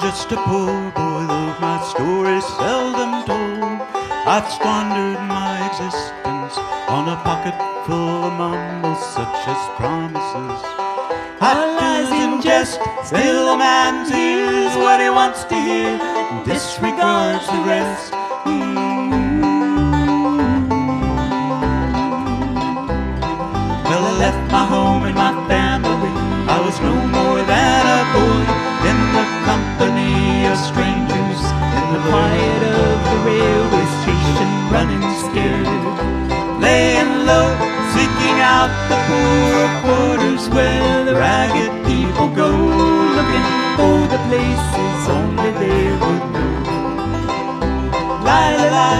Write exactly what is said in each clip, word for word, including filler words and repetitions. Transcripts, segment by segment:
just a poor boy, though my story's seldom told. I've squandered my existence on a pocket full of mumbles such as promises. Hot lies in jest, still a man's ears what he wants to hear, and disregards the rest. Well, I left my home and my family, I was no more than a boy in the company of strangers, in the quiet of the railway station, running scared, laying low, seeking out the poorer quarters where the ragged people go, looking for the places only they would know. La-la-la,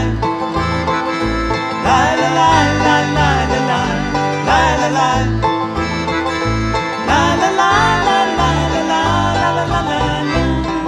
la-la-la-la-la-la-la, la-la-la, la-la-la-la-la-la-la-la-la-la.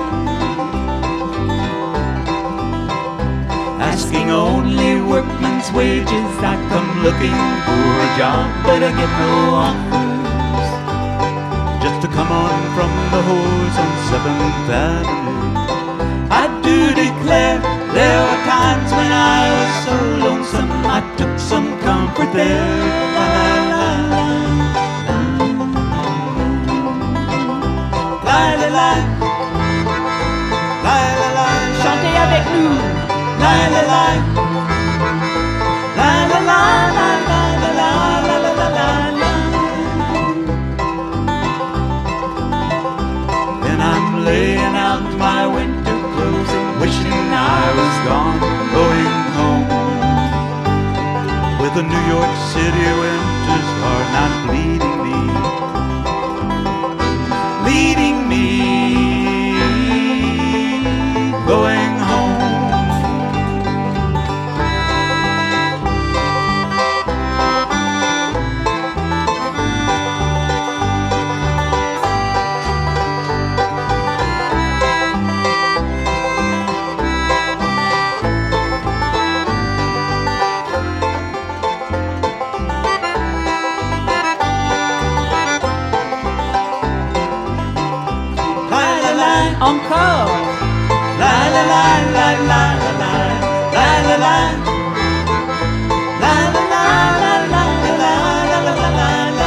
Asking only workman's wages, I come looking for a job, but I get no offers. Just to come on from the whores on seventh Avenue. I do declare there were times when I was so lonesome I took some comfort there. La, la, la, la, la, la, la, la, la. Chantez avec nous. La, la, la, la, la, la, la, la, la, la, la, la, la. Then I'm laying out my winter clothes and wishing I was gone, going home, where the New York City winters are not bleeding me, leading me, going home. Encore. La la la la la la la la la la la la la la la la la la la.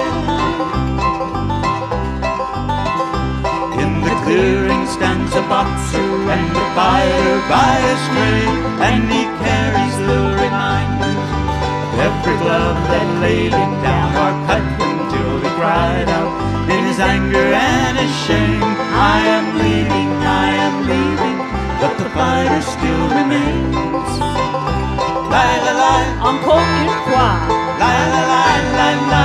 In the clearing stands a boxer and a fighter by a string, and he carries the reminders of every glove that laid him down or cut him till he cried out in his anger and his shame, I am leaving, I am leaving, but the fighter still remains. La la la, Encore une fois. la la la la la.